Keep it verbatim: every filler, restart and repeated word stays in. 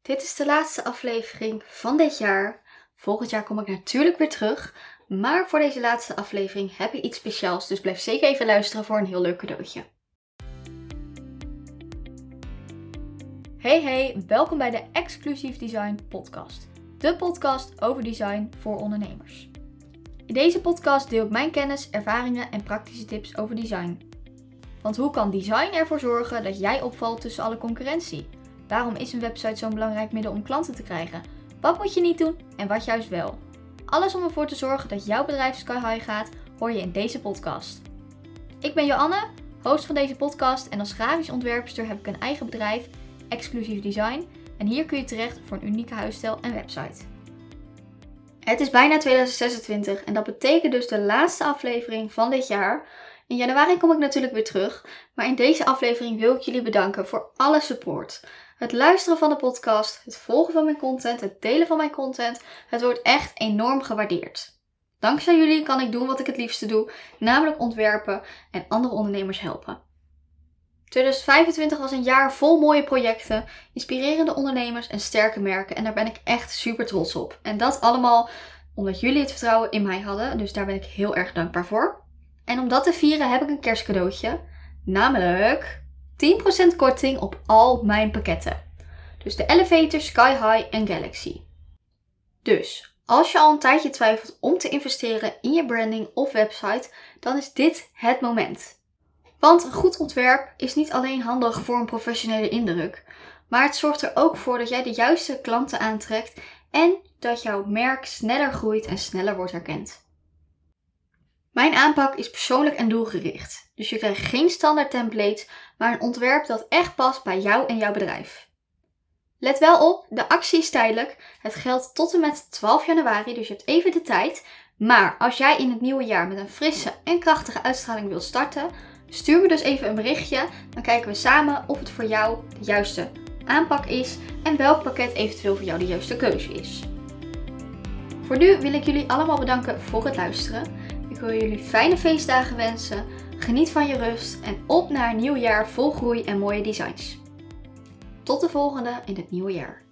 Dit is de laatste aflevering van dit jaar. Volgend jaar kom ik natuurlijk weer terug. Maar voor deze laatste aflevering heb ik iets speciaals. Dus blijf zeker even luisteren voor een heel leuk cadeautje. Hey hey, welkom bij de Exclusief Design podcast. De podcast over design voor ondernemers. In deze podcast deel ik mijn kennis, ervaringen en praktische tips over design. Want hoe kan design ervoor zorgen dat jij opvalt tussen alle concurrentie? Waarom is een website zo'n belangrijk middel om klanten te krijgen? Wat moet je niet doen en wat juist wel? Alles om ervoor te zorgen dat jouw bedrijf sky high gaat, hoor je in deze podcast. Ik ben Joanne, host van deze podcast en als grafisch ontwerpster heb ik een eigen bedrijf, Exclusief Design. En hier kun je terecht voor een unieke huisstijl en website. Het is bijna tweeduizend zesentwintig en dat betekent dus de laatste aflevering van dit jaar. In januari kom ik natuurlijk weer terug, maar in deze aflevering wil ik jullie bedanken voor alle support. Het luisteren van de podcast, het volgen van mijn content, het delen van mijn content, het wordt echt enorm gewaardeerd. Dankzij jullie kan ik doen wat ik het liefste doe, namelijk ontwerpen en andere ondernemers helpen. tweeduizend vijfentwintig was een jaar vol mooie projecten, inspirerende ondernemers en sterke merken en daar ben ik echt super trots op. En dat allemaal omdat jullie het vertrouwen in mij hadden, dus daar ben ik heel erg dankbaar voor. En om dat te vieren heb ik een kerstcadeautje, namelijk tien procent korting op al mijn pakketten. Dus de Elevator, Sky High en Galaxy. Dus als je al een tijdje twijfelt om te investeren in je branding of website, dan is dit het moment. Want een goed ontwerp is niet alleen handig voor een professionele indruk, maar het zorgt er ook voor dat jij de juiste klanten aantrekt en dat jouw merk sneller groeit en sneller wordt herkend. Mijn aanpak is persoonlijk en doelgericht, dus je krijgt geen standaard templates, maar een ontwerp dat echt past bij jou en jouw bedrijf. Let wel op, de actie is tijdelijk, het geldt tot en met twaalf januari, dus je hebt even de tijd. Maar als jij in het nieuwe jaar met een frisse en krachtige uitstraling wilt starten, stuur me dus even een berichtje, dan kijken we samen of het voor jou de juiste aanpak is en welk pakket eventueel voor jou de juiste keuze is. Voor nu wil ik jullie allemaal bedanken voor het luisteren. Ik wil jullie fijne feestdagen wensen, geniet van je rust en op naar een nieuw jaar vol groei en mooie designs. Tot de volgende in het nieuwe jaar.